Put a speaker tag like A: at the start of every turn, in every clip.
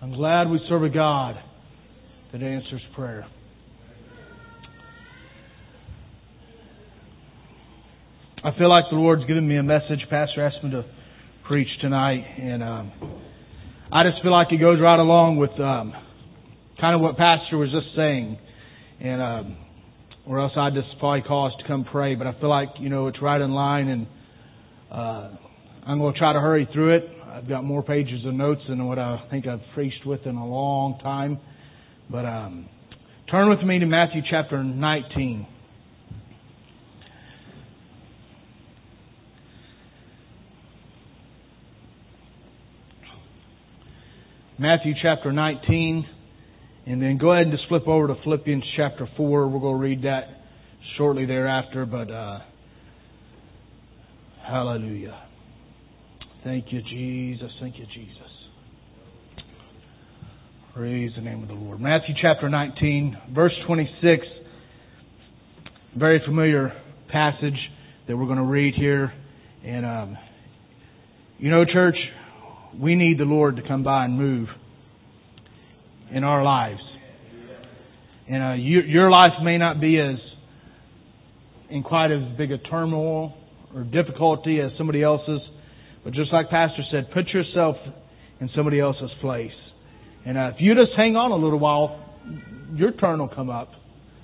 A: I'm glad we serve a God that answers prayer. I feel like the Lord's given me a message. Pastor asked me to preach tonight, and I just feel like it goes right along with kind of what Pastor was just saying, and or else I'd just probably call us to come pray. But I feel like it's right in line, and I'm going to try to hurry through it. I've got more pages of notes than what I think I've preached with in a long time. But turn with me to Matthew chapter 19. Matthew chapter 19, and then go ahead and just flip over to Philippians chapter 4. We're going to read that shortly thereafter, but hallelujah. Thank you, Jesus. Thank you, Jesus. Praise the name of the Lord. Matthew chapter 19, verse 26. Very familiar passage that we're going to read here. And, church, we need the Lord to come by and move in our lives. And your life may not be in quite as big a turmoil or difficulty as somebody else's. But just like Pastor said, put yourself in somebody else's place. And if you just hang on a little while, your turn will come up.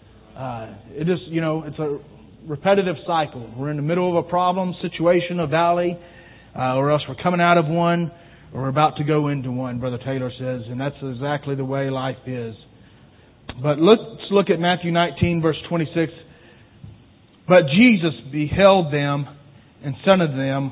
A: It's a repetitive cycle. We're in the middle of a problem, situation, a valley, or else we're coming out of one, or we're about to go into one, Brother Taylor says. And that's exactly the way life is. But let's look at Matthew 19, verse 26. But Jesus beheld them and said unto them,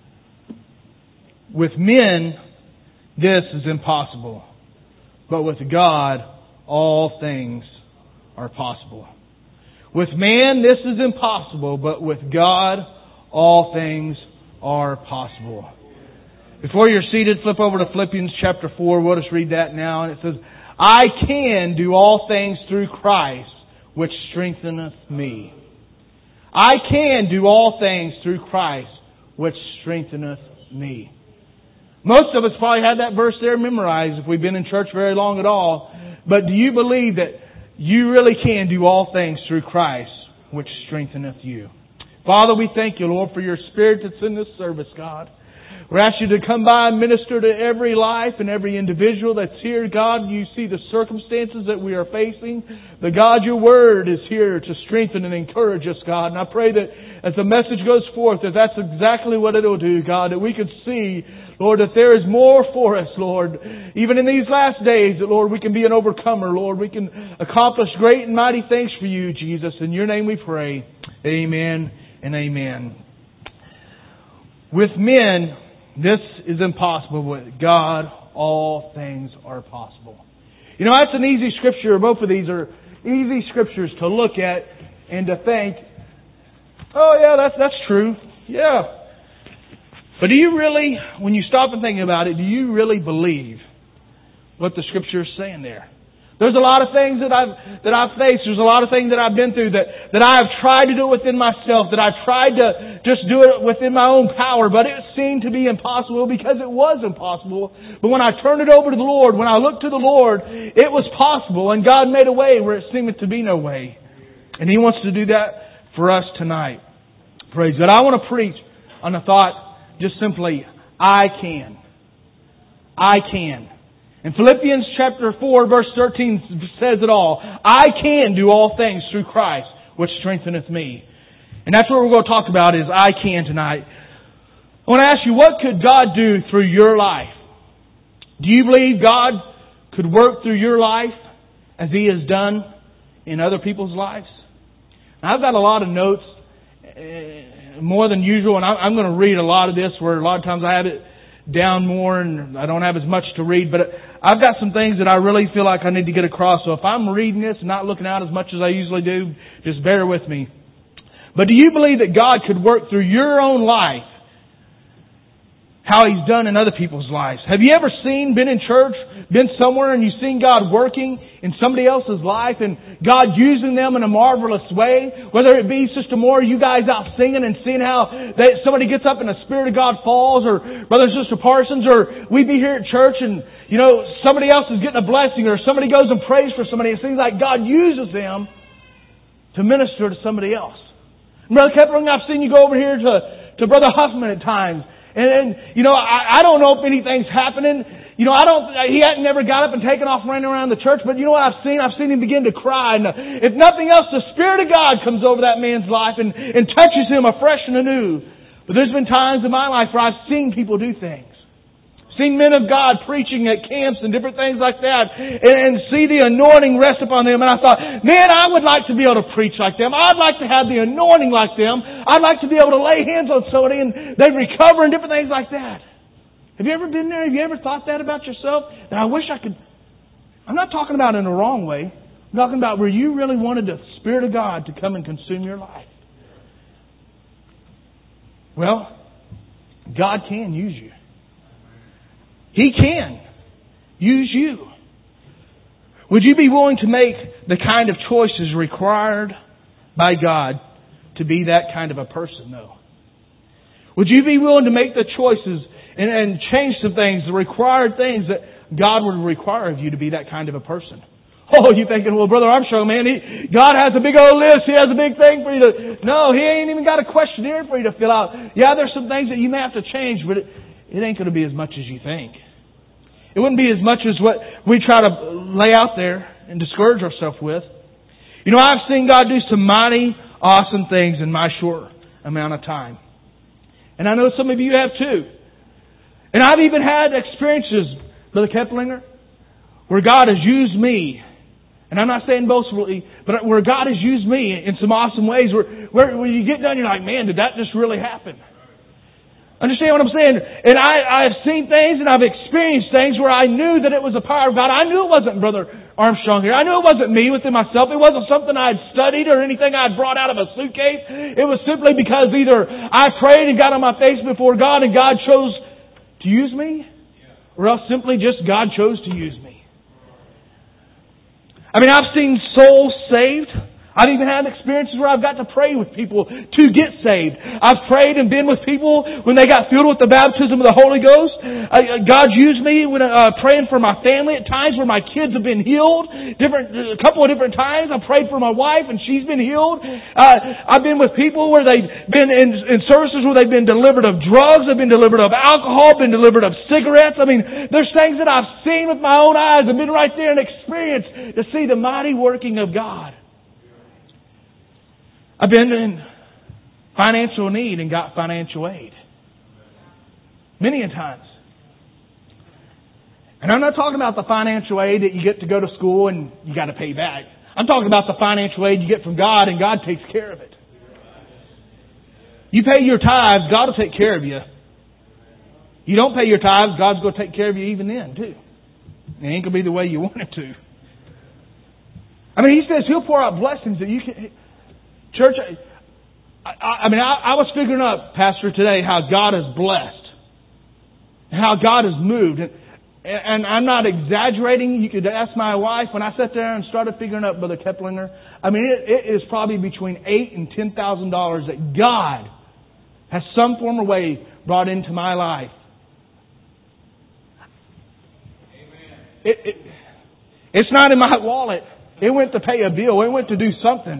A: with men, this is impossible. But with God, all things are possible. With man, this is impossible. But with God, all things are possible. Before you're seated, flip over to Philippians chapter 4. We'll just read that now. And it says, I can do all things through Christ, which strengtheneth me. I can do all things through Christ, which strengtheneth me. Most of us probably had that verse there memorized if we've been in church very long at all. But do you believe that you really can do all things through Christ, which strengtheneth you? Father, we thank you, Lord, for your Spirit that's in this service, God. We ask you to come by and minister to every life and every individual that's here. God, you see the circumstances that we are facing. But God, your Word is here to strengthen and encourage us, God. And I pray that as the message goes forth, that that's exactly what it'll do, God. That we could see, Lord, that there is more for us, Lord. Even in these last days, that, Lord, we can be an overcomer, Lord. We can accomplish great and mighty things for you, Jesus. In your name we pray. Amen and amen. With men, this is impossible. With God, all things are possible. That's an easy scripture. Both of these are easy scriptures to look at and to think, oh yeah, that's true. Yeah. But do you really, when you stop and think about it, do you really believe what the scripture is saying there? There's a lot of things that I've faced. There's a lot of things that I've been through that I have tried to do within myself, that I've tried to just do it within my own power, but it seemed to be impossible because it was impossible. But when I turned it over to the Lord, when I looked to the Lord, it was possible, and God made a way where it seemed to be no way. And He wants to do that for us tonight. Praise God. I want to preach on the thought, just simply, I can. I can. And Philippians chapter 4 verse 13 says it all. I can do all things through Christ, which strengtheneth me. And that's what we're going to talk about is I can tonight. I want to ask you, what could God do through your life? Do you believe God could work through your life as He has done in other people's lives? Now, I've got a lot of notes, more than usual, and I'm going to read a lot of this where a lot of times I have it down more and I don't have as much to read, but I've got some things that I really feel like I need to get across. So if I'm reading this and not looking out as much as I usually do, just bear with me. But do you believe that God could work through your own life how He's done in other people's lives. Have you ever been in church, been somewhere, and you've seen God working in somebody else's life and God using them in a marvelous way? Whether it be Sister Moore, you guys out singing and seeing how somebody gets up and the Spirit of God falls, or Brother and Sister Parsons, or we be here at church and, somebody else is getting a blessing, or somebody goes and prays for somebody. It seems like God uses them to minister to somebody else. And Brother Kepling, I've seen you go over here to Brother Huffman at times. And I don't know if anything's happening. He hadn't never got up and taken off running around the church, but you know what I've seen? I've seen him begin to cry. And if nothing else, the Spirit of God comes over that man's life and touches him afresh and anew. But there's been times in my life where I've seen people do things. Seen men of God preaching at camps and different things like that, and see the anointing rest upon them. And I thought, man, I would like to be able to preach like them. I'd like to have the anointing like them. I'd like to be able to lay hands on somebody and they'd recover and different things like that. Have you ever been there? Have you ever thought that about yourself? That I wish I could. I'm not talking about in the wrong way. I'm talking about where you really wanted the Spirit of God to come and consume your life. Well, God can use you. He can use you. Would you be willing to make the kind of choices required by God to be that kind of a person, though? Would you be willing to make the choices and change some things, the required things that God would require of you to be that kind of a person? Oh, you thinking, well, Brother Armstrong, man, God has a big old list. He has a big thing for you to... No, He ain't even got a questionnaire for you to fill out. Yeah, there's some things that you may have to change, but it ain't going to be as much as you think. It wouldn't be as much as what we try to lay out there and discourage ourselves with. I've seen God do some mighty, awesome things in my short amount of time. And I know some of you have too. And I've even had experiences, Brother Keplinger, where God has used me. And I'm not saying boastfully, but where God has used me in some awesome ways. Where when you get done, you're like, man, did that just really happen? Understand what I'm saying? And I've seen things and I've experienced things where I knew that it was the power of God. I knew it wasn't Brother Armstrong here. I knew it wasn't me within myself. It wasn't something I had studied or anything I had brought out of a suitcase. It was simply because either I prayed and got on my face before God and God chose to use me, or else simply just God chose to use me. I've seen souls saved. I've even had experiences where I've got to pray with people to get saved. I've prayed and been with people when they got filled with the baptism of the Holy Ghost. God used me when praying for my family at times where my kids have been healed. A couple of different times I prayed for my wife and she's been healed. I've been with people where they've been in services where they've been delivered of drugs, they've been delivered of alcohol, been delivered of cigarettes. There's things that I've seen with my own eyes and been right there and experienced to see the mighty working of God. I've been in financial need and got financial aid. Many a times. And I'm not talking about the financial aid that you get to go to school and you got to pay back. I'm talking about the financial aid you get from God and God takes care of it. You pay your tithes, God will take care of you. You don't pay your tithes, God's going to take care of you even then too. It ain't going to be the way you want it to. He says He'll pour out blessings that you can... Church, I was figuring out, Pastor, today how God has blessed. And how God has moved. And I'm not exaggerating. You could ask my wife when I sat there and started figuring out Brother Keplinger. It is probably between $8,000 and $10,000 that God has some form of way brought into my life. Amen. It's not in my wallet. It went to pay a bill. It went to do something.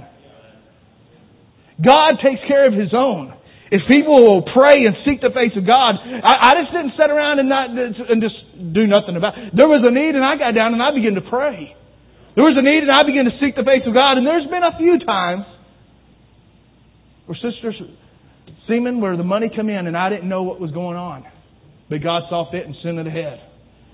A: God takes care of His own. If people will pray and seek the face of God, I just didn't sit around and just do nothing about it. There was a need and I got down and I began to pray. There was a need and I began to seek the face of God. And there's been a few times where Sister Seaman, where the money come in and I didn't know what was going on. But God saw fit and sent it ahead.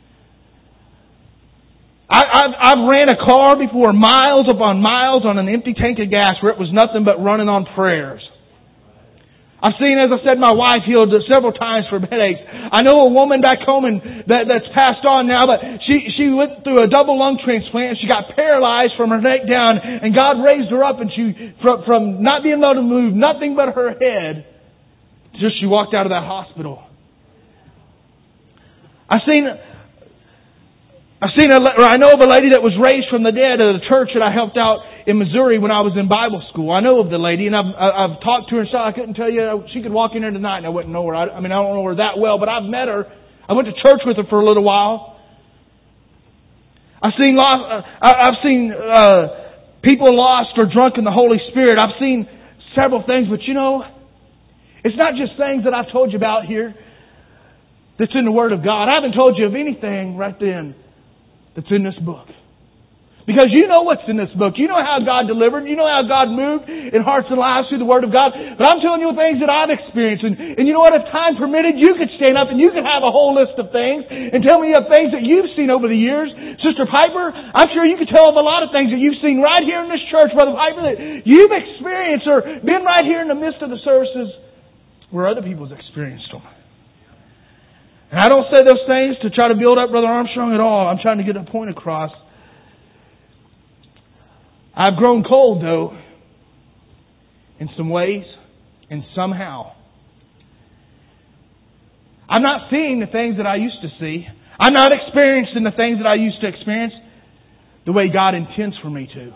A: I've ran a car before miles upon miles on an empty tank of gas where it was nothing but running on prayers. I've seen, as I said, my wife healed several times for headaches. I know a woman back home that's passed on now, but she went through a double lung transplant. She got paralyzed from her neck down, and God raised her up, and from not being able to move nothing but her head, just she walked out of that hospital. I know of a lady that was raised from the dead at a church that I helped out in Missouri when I was in Bible school. I know of the lady, and I've talked to her and stuff. I couldn't tell you. She could walk in here tonight and I wouldn't know her. I don't know her that well, but I've met her. I went to church with her for a little while. I've seen people lost or drunk in the Holy Spirit. I've seen several things, but it's not just things that I've told you about here that's in the Word of God. I haven't told you of anything right then that's in this book. Because you know what's in this book. You know how God delivered. You know how God moved in hearts and lives through the Word of God. But I'm telling you things that I've experienced. And you know what? If time permitted, you could stand up and you could have a whole list of things and tell me of things that you've seen over the years. Sister Piper, I'm sure you could tell of a lot of things that you've seen right here in this church, Brother Piper, that you've experienced or been right here in the midst of the services where other people's experienced them. And I don't say those things to try to build up Brother Armstrong at all. I'm trying to get a point across. I've grown cold, though, in some ways and somehow. I'm not seeing the things that I used to see. I'm not experiencing the things that I used to experience the way God intends for me to.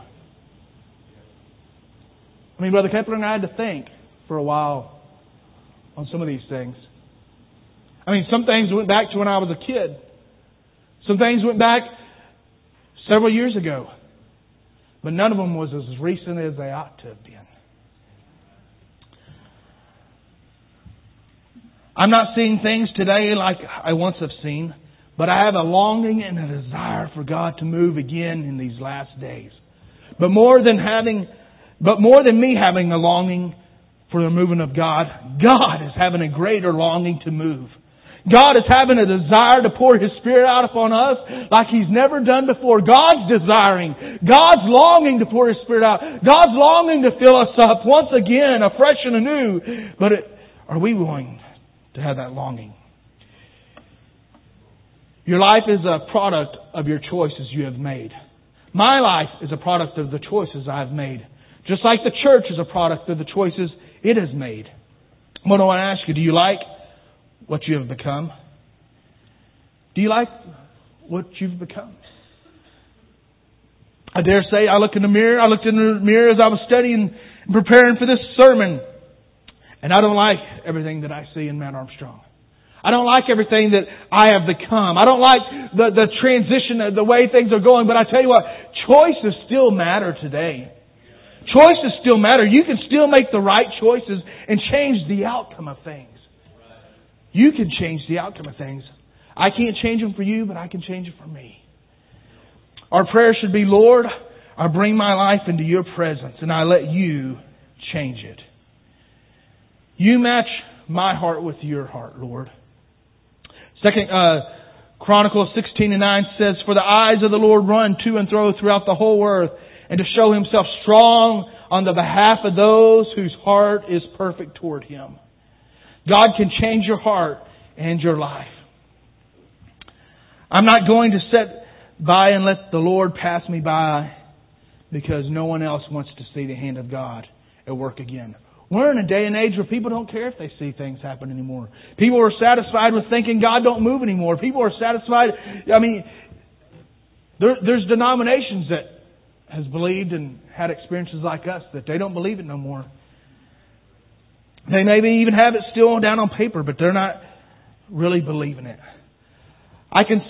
A: I mean, Brother Kepler and I had to think for a while on some of these things. I mean, some things went back to when I was a kid. Some things went back several years ago. But none of them was as recent as they ought to have been. I'm not seeing things today like I once have seen, but I have a longing and a desire for God to move again in these last days. But more than me having a longing for the moving of God, God is having a greater longing to move. God is having a desire to pour His Spirit out upon us like He's never done before. God's desiring. God's longing to pour His Spirit out. God's longing to fill us up once again, afresh and anew. But are we willing to have that longing? Your life is a product of your choices you have made. My life is a product of the choices I've made. Just like the church is a product of the choices it has made. What I want to ask you, do you like what you have become? Do you like what you've become? I dare say I looked in the mirror as I was studying and preparing for this sermon, and I don't like everything that I see in Matt Armstrong. I don't like everything that I have become. I don't like the transition, the way things are going. But I tell you what, choices still matter today. Choices still matter. You can still make the right choices and change the outcome of things. You can change the outcome of things. I can't change them for you, but I can change it for me. Our prayer should be, Lord, I bring my life into Your presence and I let You change it. You match my heart with Your heart, Lord. Second Chronicles 16:9 says, For the eyes of the Lord run to and fro throughout the whole earth, and to show Himself strong on the behalf of those whose heart is perfect toward Him. God can change your heart and your life. I'm not going to sit by and let the Lord pass me by because no one else wants to see the hand of God at work again. We're in a day and age where people don't care if they see things happen anymore. People are satisfied with thinking God don't move anymore. People are satisfied. I mean, there's denominations that has believed and had experiences like us that they don't believe it no more. They maybe even have it still down on paper, but they're not really believing it. I can.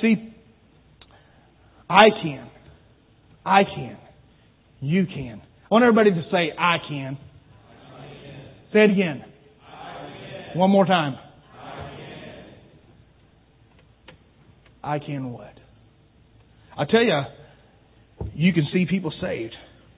A: You can. I want everybody to say, I can. Say it again. One more time. I can what? I tell you, you can see people saved.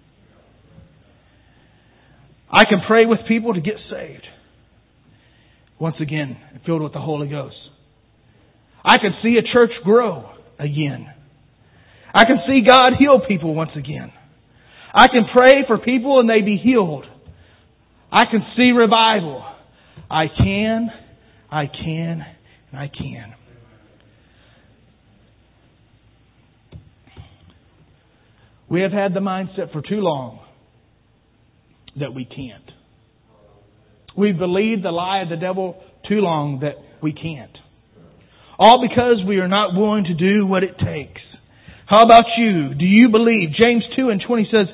A: I can pray with people to get saved. Once again, filled with the Holy Ghost. I can see a church grow again. I can see God heal people once again. I can pray for people and they be healed. I can see revival. I can. We have had the mindset for too long that we can't. We've believed the lie of the devil too long that we can't. All because we are not willing to do what it takes. How about you? Do you believe? James 2:20 says,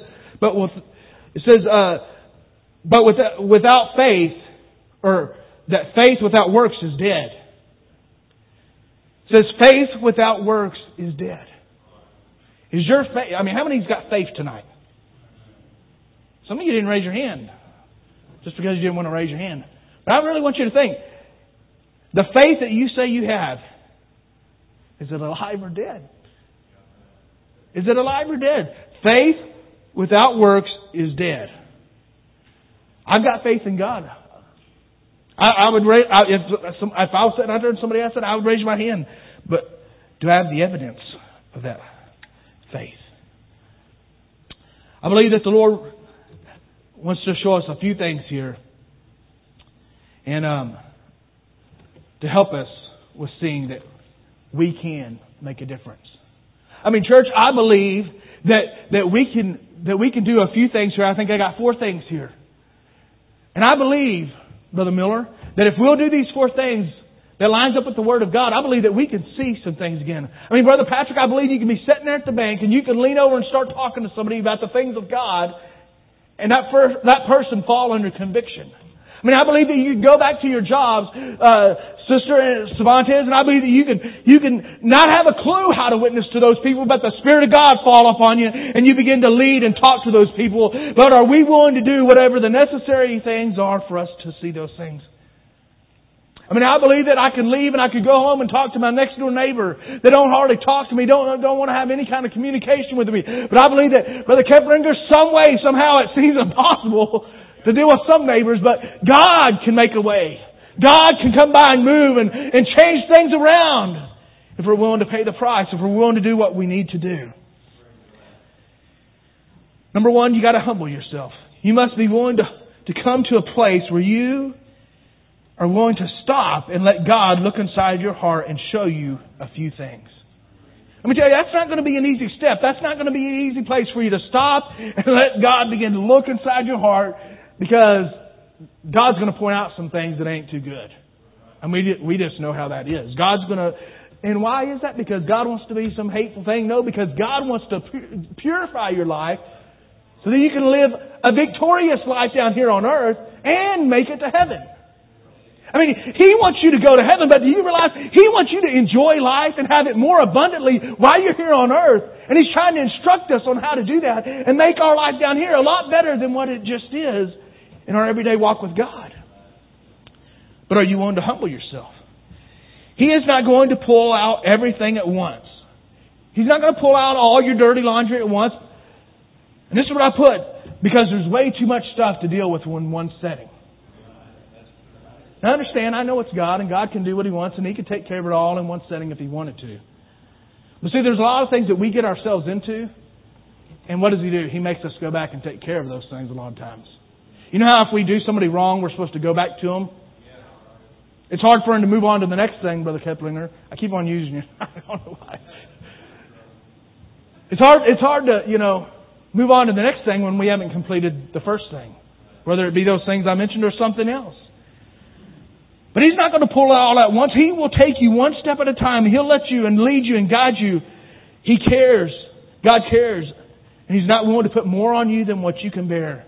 A: without faith, or that faith without works is dead. It says faith without works is dead. Is your faith, how many's got faith tonight? Some of you didn't raise your hand. Just because you didn't want to raise your hand. But I really want you to think, the faith that you say you have, is it alive or dead? Is it alive or dead? Faith without works is dead. I've got faith in God. I would raise, if I was sitting out there and somebody asked it, I would raise my hand. But do I have the evidence of that faith? I believe that the Lord wants to show us a few things here, and to help us with seeing that we can make a difference. Church, I believe that we can do a few things here. I think I got 4 things here. And I believe, Brother Miller, that if we'll do these 4 things that lines up with the Word of God, I believe that we can see some things again. Brother Patrick, I believe you can be sitting there at the bank and you can lean over and start talking to somebody about the things of God, and that person fall under conviction. I believe that you can go back to your jobs, Sister Cervantes, and I believe that you can not have a clue how to witness to those people, but the Spirit of God fall upon you and you begin to lead and talk to those people. But are we willing to do whatever the necessary things are for us to see those things? I believe that I can leave and I could go home and talk to my next door neighbor that don't hardly talk to me, don't want to have any kind of communication with me. But I believe that, Brother Keplinger, some way, somehow it seems impossible to deal with some neighbors, but God can make a way. God can come by and move and change things around if we're willing to pay the price, if we're willing to do what we need to do. Number 1, you got to humble yourself. You must be willing to come to a place where you are willing to stop and let God look inside your heart and show you a few things. Let me tell you, that's not going to be an easy step. That's not going to be an easy place for you to stop and let God begin to look inside your heart, because God's going to point out some things that ain't too good. And we just know how that is. God's going to... And why is that? Because God wants to be some hateful thing? No, because God wants to purify your life so that you can live a victorious life down here on earth and make it to heaven. He wants you to go to heaven, but do you realize He wants you to enjoy life and have it more abundantly while you're here on earth? And He's trying to instruct us on how to do that and make our life down here a lot better than what it just is in our everyday walk with God. But are you willing to humble yourself? He is not going to pull out everything at once. He's not going to pull out all your dirty laundry at once. And this is what I put, because there's way too much stuff to deal with in one setting. Now understand, I know it's God, and God can do what He wants, and He can take care of it all in one setting if He wanted to. But see, there's a lot of things that we get ourselves into, and what does He do? He makes us go back and take care of those things a lot of times. You know how if we do somebody wrong, we're supposed to go back to them? It's hard for Him to move on to the next thing, Brother Keplinger. I keep on using you. I don't know why. It's hard to, move on to the next thing when we haven't completed the first thing. Whether it be those things I mentioned or something else. But He's not going to pull it all at once. He will take you one step at a time. He'll let you and lead you and guide you. He cares. God cares. And He's not willing to put more on you than what you can bear.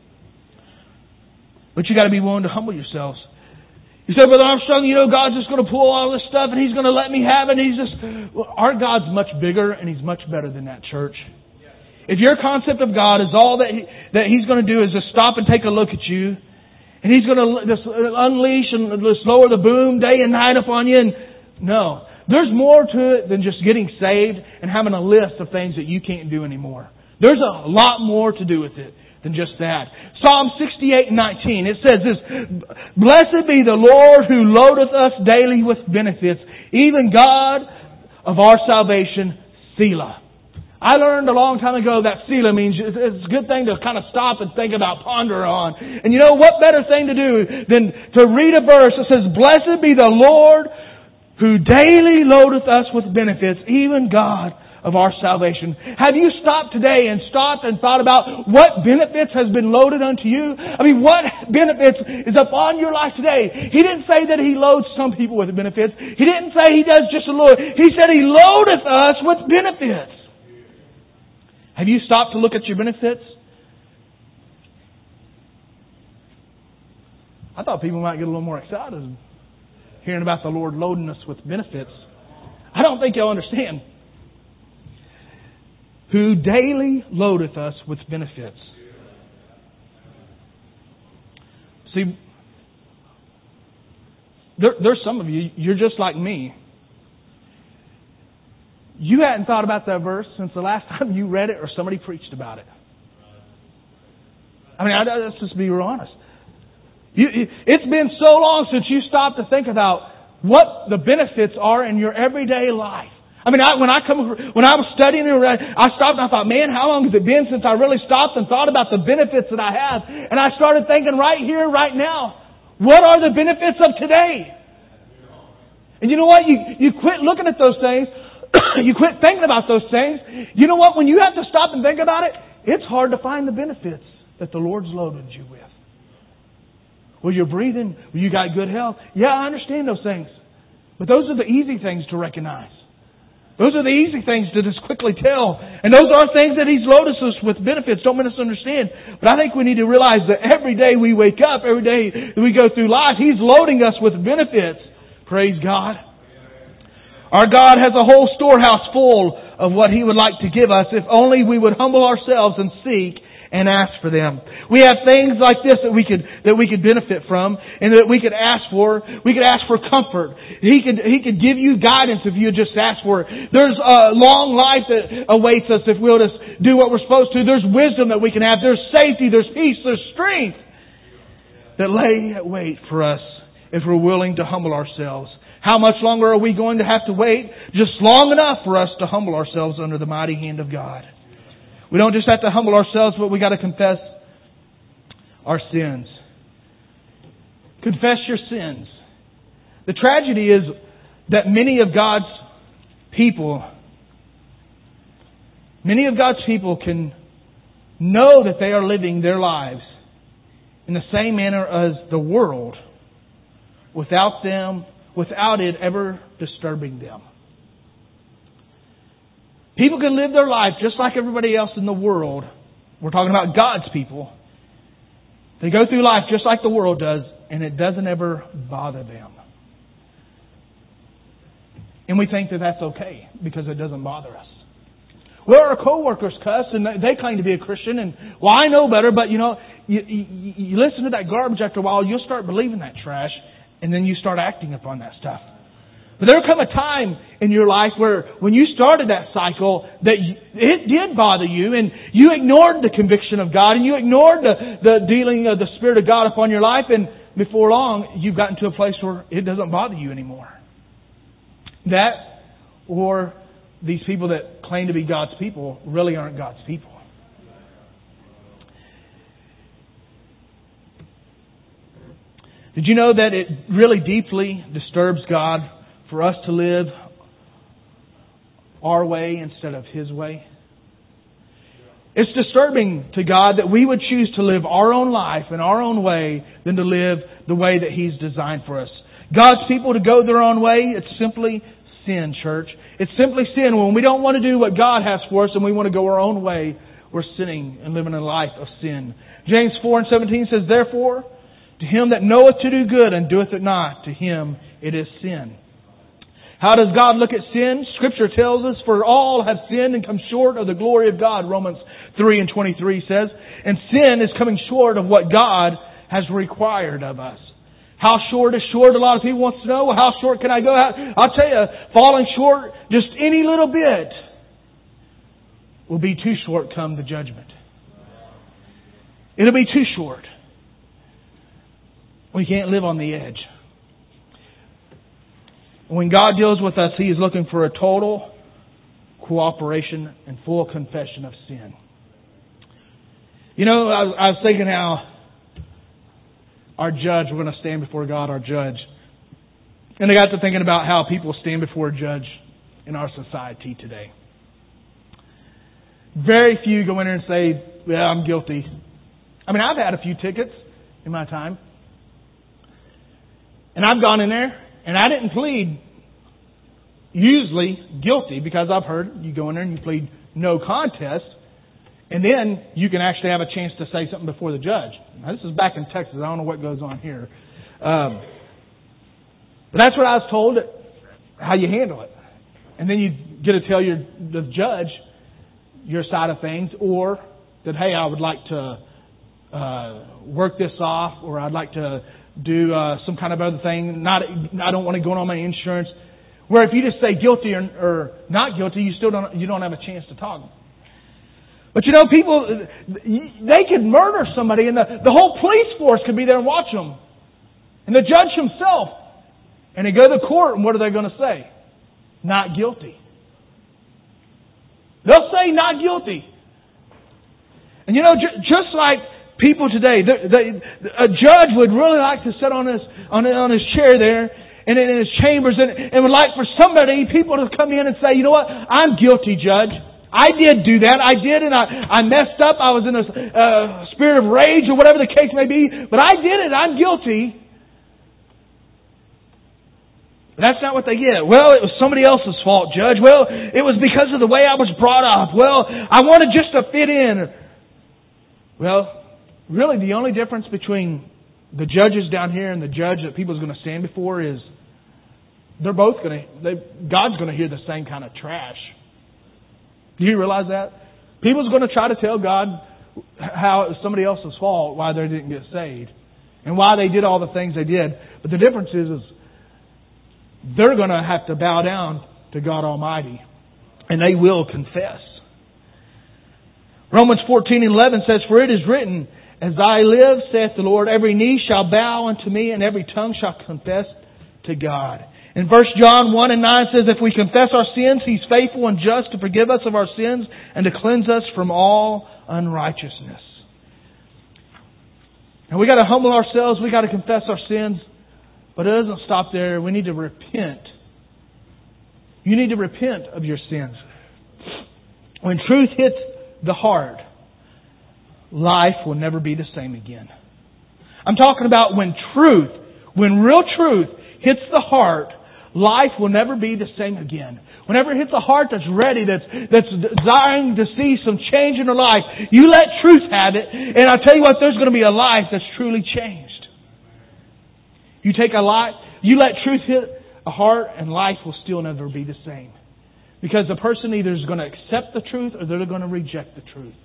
A: But you got to be willing to humble yourselves. You say, Brother Armstrong, God's just going to pull all this stuff and He's going to let me have it. Our God's much bigger and He's much better than that, church. If your concept of God is all that He's going to do is just stop and take a look at you, and He's going to just unleash and just lower the boom day and night upon you, no. There's more to it than just getting saved and having a list of things that you can't do anymore. There's a lot more to do with it than just that. Psalm 68:19, it says this, Blessed be the Lord who loadeth us daily with benefits, even God of our salvation, Selah. I learned a long time ago that Selah means it's a good thing to kind of stop and think about, ponder on. And you know what better thing to do than to read a verse that says, Blessed be the Lord who daily loadeth us with benefits, even God of our salvation? Have you stopped today and thought about what benefits has been loaded unto you? I mean, what benefits is upon your life today? He didn't say that He loads some people with benefits. He didn't say He does just a little. He said He loadeth us with benefits. Have you stopped to look at your benefits? I thought people might get a little more excited hearing about the Lord loading us with benefits. I don't think y'all understand. Who daily loadeth us with benefits. See, there's some of you, you're just like me. You hadn't thought about that verse since the last time you read it or somebody preached about it. I mean, let's just be real honest. It's been so long since you stopped to think about what the benefits are in your everyday life. I mean, when I was studying, I stopped and I thought, man, how long has it been since I really stopped and thought about the benefits that I have? And I started thinking right here, right now, what are the benefits of today? And you know what? You quit looking at those things. You quit thinking about those things. You know what? When you have to stop and think about it, it's hard to find the benefits that the Lord's loaded you with. Well, you're breathing. Well, you got good health. Yeah, I understand those things. But those are the easy things to recognize. Those are the easy things to just quickly tell. And those are things that He's loaded us with benefits. Don't misunderstand. But I think we need to realize that every day we wake up, every day that we go through life, He's loading us with benefits. Praise God. Our God has a whole storehouse full of what He would like to give us if only we would humble ourselves and seek and ask for them. We have things like this that we could benefit from and that we could ask for. We could ask for comfort. He could give you guidance if you just ask for it. There's a long life that awaits us if we'll just do what we're supposed to. There's wisdom that we can have. There's safety. There's peace. There's strength that lay at wait for us if we're willing to humble ourselves. How much longer are we going to have to wait? Just long enough for us to humble ourselves under the mighty hand of God. We don't just have to humble ourselves, but we got to confess our sins. Confess your sins. The tragedy is that many of God's people can know that they are living their lives in the same manner as the world without it ever disturbing them. People can live their life just like everybody else in the world. We're talking about God's people. They go through life just like the world does, and it doesn't ever bother them. And we think that that's okay because it doesn't bother us. Well, our coworkers cuss and they claim to be a Christian, and well, I know better, but you listen to that garbage after a while, you'll start believing that trash, and then you start acting upon that stuff. But there will come a time in your life where when you started that cycle that it did bother you and you ignored the conviction of God and you ignored the dealing of the Spirit of God upon your life, and before long you've gotten to a place where it doesn't bother you anymore. That or these people that claim to be God's people really aren't God's people. Did you know that it really deeply disturbs God for us to live our way instead of His way? It's disturbing to God that we would choose to live our own life in our own way than to live the way that He's designed for us. God's people to go their own way, it's simply sin, church. It's simply sin. When we don't want to do what God has for us and we want to go our own way, we're sinning and living a life of sin. James 4:17 says, "Therefore, to him that knoweth to do good and doeth it not, to him it is sin." How does God look at sin? Scripture tells us, "For all have sinned and come short of the glory of God." Romans 3:23 says. And sin is coming short of what God has required of us. How short is short? A lot of people want to know. Well, how short can I go? I'll tell you, falling short just any little bit will be too short come the judgment. It'll be too short. We can't live on the edge. When God deals with us, He is looking for a total cooperation and full confession of sin. You know, I was thinking how our judge, we're going to stand before God, our judge. And I got to thinking about how people stand before a judge in our society today. Very few go in there and say, "Yeah, I'm guilty." I mean, I've had a few tickets in my time. And I've gone in there and I didn't plead usually guilty, because I've heard you go in there and you plead no contest, and then you can actually have a chance to say something before the judge. Now, this is back in Texas. I don't know what goes on here. But that's what I was told, how you handle it. And then you get to tell the judge your side of things, or that, hey, I would like to work this off, or I'd like to do some kind of other thing. I don't want to go on my insurance. Where if you just say guilty or not guilty, you don't have a chance to talk. But people, they could murder somebody, and the whole police force could be there and watch them, and the judge himself. And they go to court, and what are they going to say? Not guilty. They'll say not guilty. And just like people today, a judge would really like to sit on his chair there and in his chambers and would like for people to come in and say, "You know what? I'm guilty, Judge. I did do that. I did, and I messed up. I was in a spirit of rage," or whatever the case may be. But I did it. I'm guilty. But that's not what they get. "Well, it was somebody else's fault, Judge. Well, it was because of the way I was brought up. Well, I wanted just to fit in." Well, really the only difference between the judges down here and the judge that people's going to stand before is God's going to hear the same kind of trash. Do you realize that? People's going to try to tell God how it was somebody else's fault, why they didn't get saved, and why they did all the things they did. But the difference is they're going to have to bow down to God Almighty, and they will confess. Romans 14:11 says, "For it is written, As I live, saith the Lord, every knee shall bow unto me, and every tongue shall confess to God." In 1 John 1:9 says, "If we confess our sins, He's faithful and just to forgive us of our sins and to cleanse us from all unrighteousness." And we got to humble ourselves. We got to confess our sins. But it doesn't stop there. We need to repent. You need to repent of your sins. When truth hits the heart, life will never be the same again. I'm talking about when real truth hits the heart, life will never be the same again. Whenever it hits a heart that's ready, that's desiring to see some change in their life, you let truth have it, and I'll tell you what, there's going to be a life that's truly changed. You let truth hit a heart, and life will still never be the same. Because the person either is going to accept the truth or they're going to reject the truth.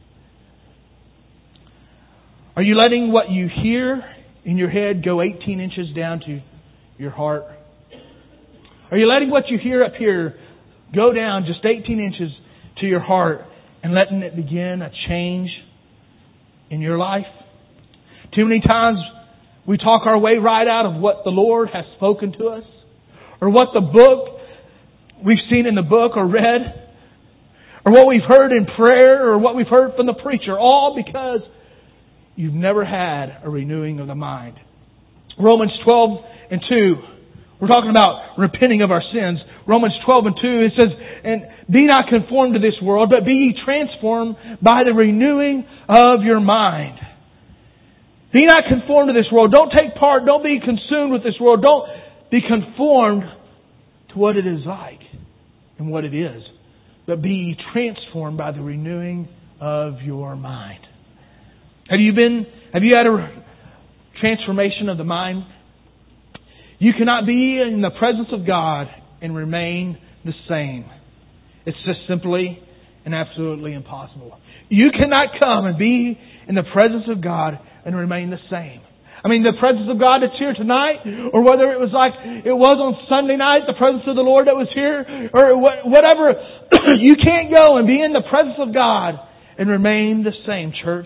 A: Are you letting what you hear in your head go 18 inches down to your heart? Are you letting what you hear up here go down just 18 inches to your heart and letting it begin a change in your life? Too many times we talk our way right out of what the Lord has spoken to us, or what the book we've seen in the book or read, or what we've heard in prayer, or what we've heard from the preacher, all because you've never had a renewing of the mind. Romans 12:2, we're talking about repenting of our sins. Romans 12:2, it says, "And be not conformed to this world, but be ye transformed by the renewing of your mind." Be not conformed to this world. Don't take part. Don't be consumed with this world. Don't be conformed to what it is like and what it is. But be transformed by the renewing of your mind. Have you had a transformation of the mind? You cannot be in the presence of God and remain the same. It's just simply and absolutely impossible. You cannot come and be in the presence of God and remain the same. I mean, the presence of God that's here tonight, or whether it was like it was on Sunday night, the presence of the Lord that was here, or whatever, you can't go and be in the presence of God and remain the same, church.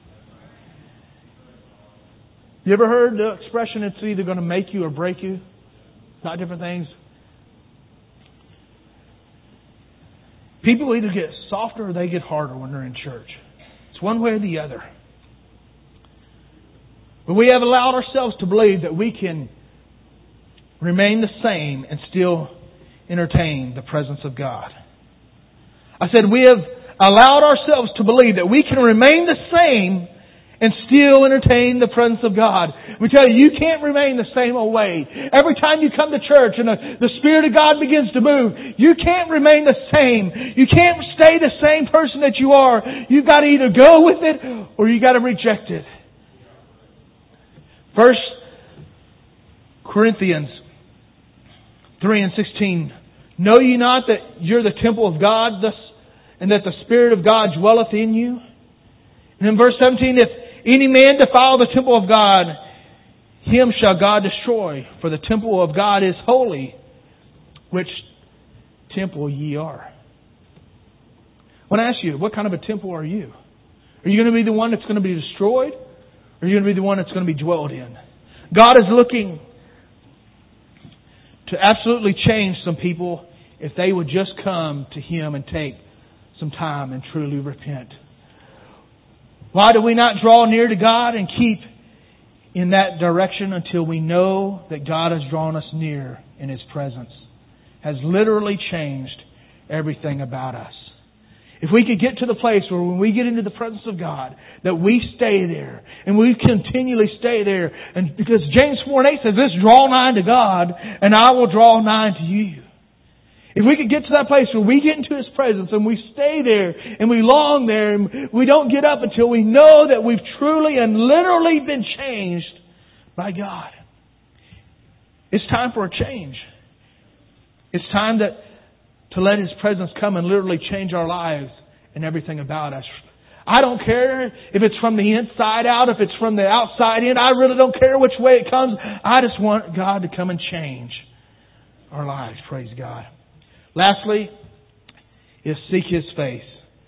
A: You ever heard the expression, it's either going to make you or break you? Not different things. People either get softer or they get harder when they're in church. It's one way or the other. But we have allowed ourselves to believe that we can remain the same and still entertain the presence of God. I said we have allowed ourselves to believe that we can remain the same and still entertain the presence of God. We tell you, you can't remain the same old way. Every time you come to church and the Spirit of God begins to move, you can't remain the same. You can't stay the same person that you are. You've got to either go with it or you've got to reject it. 1 Corinthians 3:16. Know ye not that you're the temple of God, and that the Spirit of God dwelleth in you? And in verse 17, if any man defile the temple of God, him shall God destroy. For the temple of God is holy, which temple ye are. I want to ask you, what kind of a temple are you? Are you going to be the one that's going to be destroyed? Or are you going to be the one that's going to be dwelled in? God is looking to absolutely change some people if they would just come to Him and take some time and truly repent. Why do we not draw near to God and keep in that direction until we know that God has drawn us near in His presence? Has literally changed everything about us. If we could get to the place where when we get into the presence of God, that we stay there and we continually stay there. And because James 4:8 says this, draw nigh to God and I will draw nigh to you. If we could get to that place where we get into His presence and we stay there and we long there and we don't get up until we know that we've truly and literally been changed by God. It's time for a change. It's time to let His presence come and literally change our lives and everything about us. I don't care if it's from the inside out, if it's from the outside in. I really don't care which way it comes. I just want God to come and change our lives. Praise God. Lastly, is seek His face.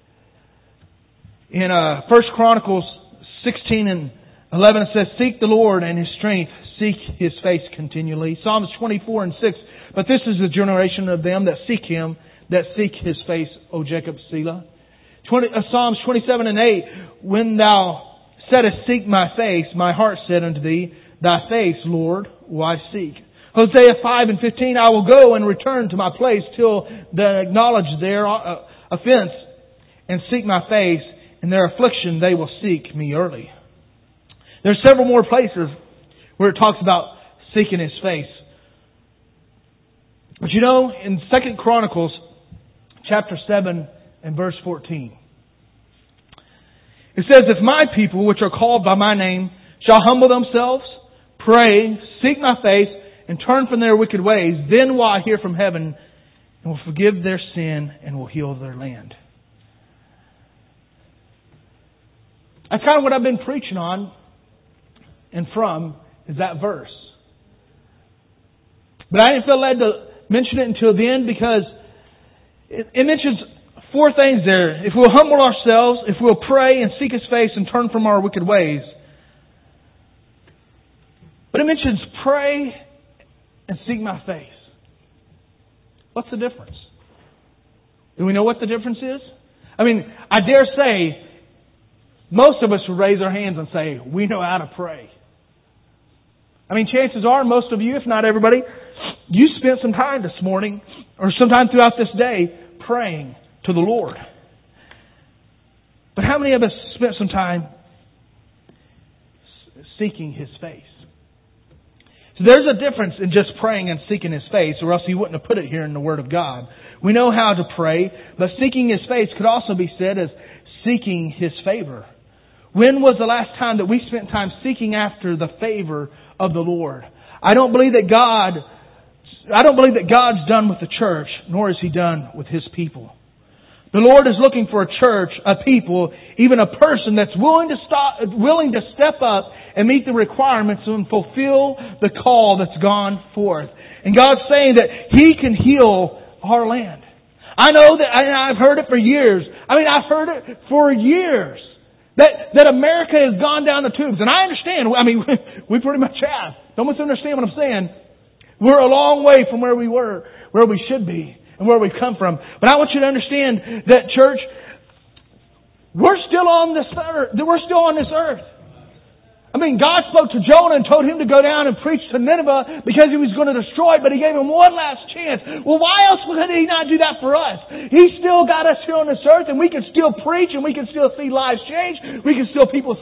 A: In 1 Chronicles 16 and 11 it says, seek the Lord and His strength, seek His face continually. Psalms 24 and 6, but this is the generation of them that seek Him, that seek His face, O Jacob, Selah. Psalms 27 and 8, when thou saidst, seek my face, my heart said unto thee, thy face, Lord, will I seek. Hosea 5 and 15, I will go and return to my place till they acknowledge their offense and seek my face. In their affliction they will seek me early. There's several more places where it talks about seeking His face. But you know, in 2 Chronicles chapter 7 and verse 14, it says, if my people, which are called by my name, shall humble themselves, pray, seek my face, and turn from their wicked ways, then will I hear from heaven and will forgive their sin and will heal their land. That's kind of what I've been preaching on and from is that verse. But I didn't feel led to mention it until then because it mentions four things there. If we'll humble ourselves, if we'll pray and seek His face and turn from our wicked ways. But it mentions pray and seek my face. What's the difference? Do we know what the difference is? I mean, I dare say most of us would raise our hands and say, we know how to pray. I mean, chances are most of you, if not everybody, you spent some time this morning or sometime throughout this day praying to the Lord. But how many of us spent some time seeking His face? So there's a difference in just praying and seeking His face, or else He wouldn't have put it here in the Word of God. We know how to pray, but seeking His face could also be said as seeking His favor. When was the last time that we spent time seeking after the favor of the Lord? I don't believe that God's done with the church, nor is He done with His people. The Lord is looking for a church, a people, even a person that's willing to step up and meet the requirements and fulfill the call that's gone forth. And God's saying that He can heal our land. I know that, and I've heard it for years. I mean, I've heard it for years. That America has gone down the tubes. And I understand. I mean, we pretty much have. Don't misunderstand what I'm saying. We're a long way from where we were, where we should be, and where we've come from. But I want you to understand that, church, we're still on this earth. We're still on this earth. I mean, God spoke to Jonah and told him to go down and preach to Nineveh because He was going to destroy it, but He gave him one last chance. Well, why else would He not do that for us? He still got us here on this earth, and we can still preach, and we can still see lives change. We can still see people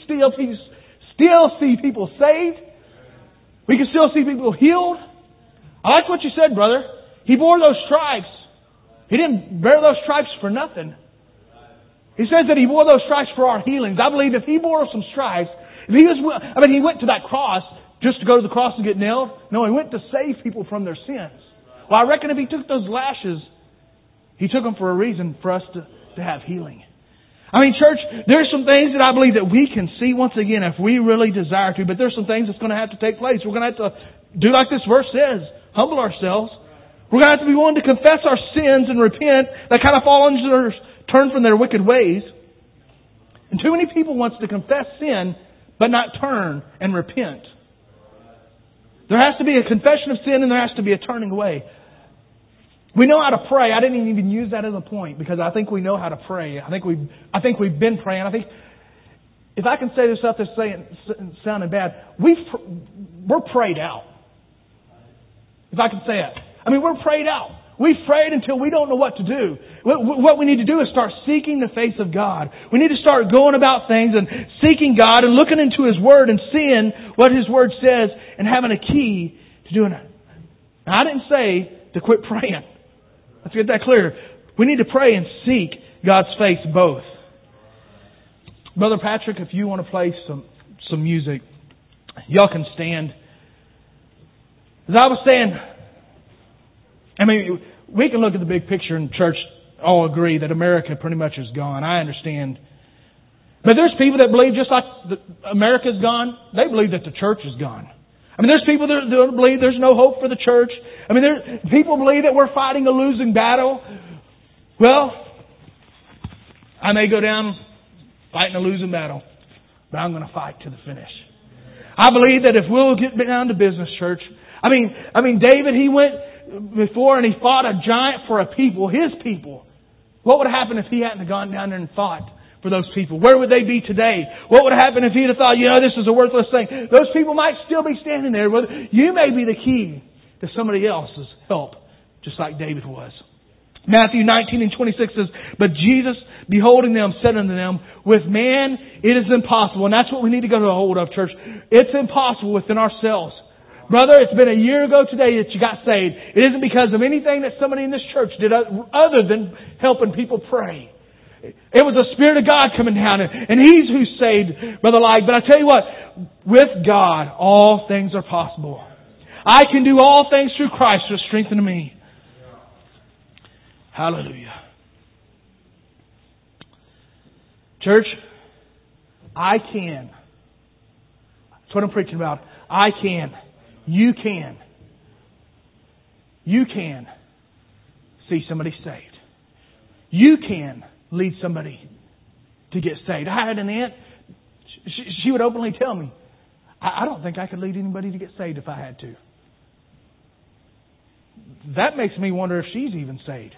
A: saved. We can still see people healed. I like what you said, brother. He bore those stripes. He didn't bear those stripes for nothing. He says that He bore those stripes for our healings. I believe if He bore some stripes, He went to that cross just to go to the cross and get nailed. No, He went to save people from their sins. Well, I reckon if He took those lashes, He took them for a reason for us to have healing. I mean, church, there's some things that I believe that we can see once again if we really desire to, but there's some things that's going to have to take place. We're going to have to do like this verse says, humble ourselves. We're going to have to be willing to confess our sins and repent. That kind of fall under turn from their wicked ways. And too many people wants to confess sin but not turn and repent. There has to be a confession of sin and there has to be a turning away. We know how to pray. I didn't even use that as a point because I think we know how to pray. I think we've been praying. I think if I can say this without this sounding bad, we're prayed out. If I can say it. I mean, we're prayed out. We've prayed until we don't know what to do. What we need to do is start seeking the face of God. We need to start going about things and seeking God and looking into His Word and seeing what His Word says and having a key to doing it. Now, I didn't say to quit praying. Let's get that clear. We need to pray and seek God's face both. Brother Patrick, if you want to play some music, y'all can stand. As I was saying, I mean, we can look at the big picture and church all agree that America pretty much is gone. I understand. But there's people that believe just like America's gone, they believe that the church is gone. I mean, there's people that believe there's no hope for the church. I mean, people believe that we're fighting a losing battle. Well, I may go down fighting a losing battle, but I'm going to fight to the finish. I believe that if we'll get down to business, church. I mean, David, he went before and he fought a giant for a people, his people. What would happen if he hadn't gone down there and fought for those people? Where would they be today? What would happen if he'd have thought, this is a worthless thing? Those people might still be standing there. You may be the key to somebody else's help, just like David was. Matthew 19:26 says, "But Jesus, beholding them, said unto them, with man it is impossible." And that's what we need to go to a hold of, church. It's impossible within ourselves. Brother, it's been a year ago today that you got saved. It isn't because of anything that somebody in this church did other than helping people pray. It was the Spirit of God coming down, and He's who saved Brother Light. But I tell you what, with God, all things are possible. I can do all things through Christ who strengthens me. Hallelujah. Church, I can. That's what I'm preaching about. I can. You can. You can see somebody saved. You can lead somebody to get saved. I had an aunt, she would openly tell me, I don't think I could lead anybody to get saved if I had to. That makes me wonder if she's even saved.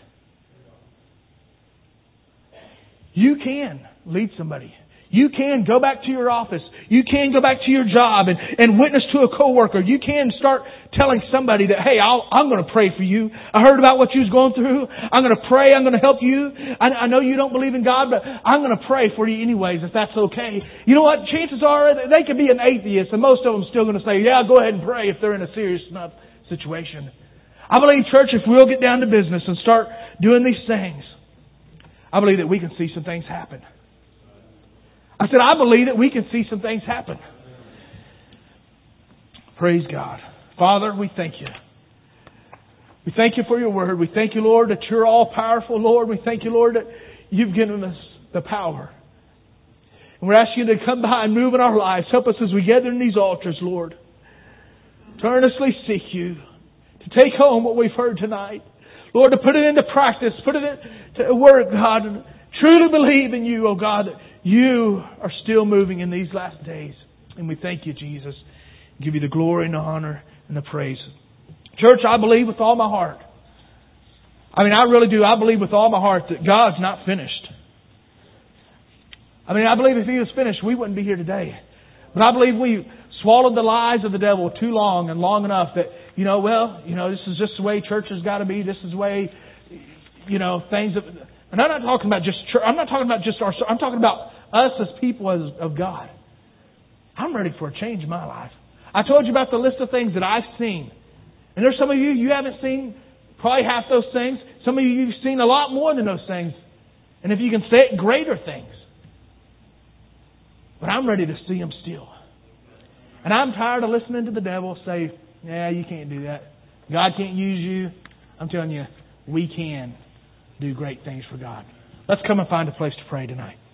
A: You can lead somebody. You can go back to your office. You can go back to your job and witness to a coworker. You can start telling somebody that, hey, I'm going to pray for you. I heard about what you was going through. I'm going to pray. I'm going to help you. I know you don't believe in God, but I'm going to pray for you anyways, if that's okay. You know what? Chances are they could be an atheist, and most of them are still going to say, yeah, go ahead and pray if they're in a serious enough situation. I believe, church, if we'll get down to business and start doing these things, I believe that we can see some things happen. I said, I believe that we can see some things happen. Praise God. Father, we thank You. We thank You for Your Word. We thank You, Lord, that You're all powerful, Lord. We thank You, Lord, that You've given us the power. And we're asking You to come by and move in our lives. Help us as we gather in these altars, Lord. To earnestly seek You. To take home what we've heard tonight. Lord, to put it into practice. Put it into work, God. And truly believe in You, oh God, that You are still moving in these last days. And we thank You, Jesus. Give You the glory and the honor and the praise. Church, I believe with all my heart. I mean, I really do. I believe with all my heart that God's not finished. I mean, I believe if He was finished, we wouldn't be here today. But I believe we swallowed the lies of the devil too long and long enough that, this is just the way church has got to be. This is the way, things. And I'm not talking about just church. I'm not talking about just our. I'm talking about us as people of God. I'm ready for a change in my life. I told you about the list of things that I've seen. And there's some of you haven't seen probably half those things. Some of you've seen a lot more than those things. And if you can say it, greater things. But I'm ready to see them still. And I'm tired of listening to the devil say, yeah, you can't do that. God can't use you. I'm telling you, we can do great things for God. Let's come and find a place to pray tonight.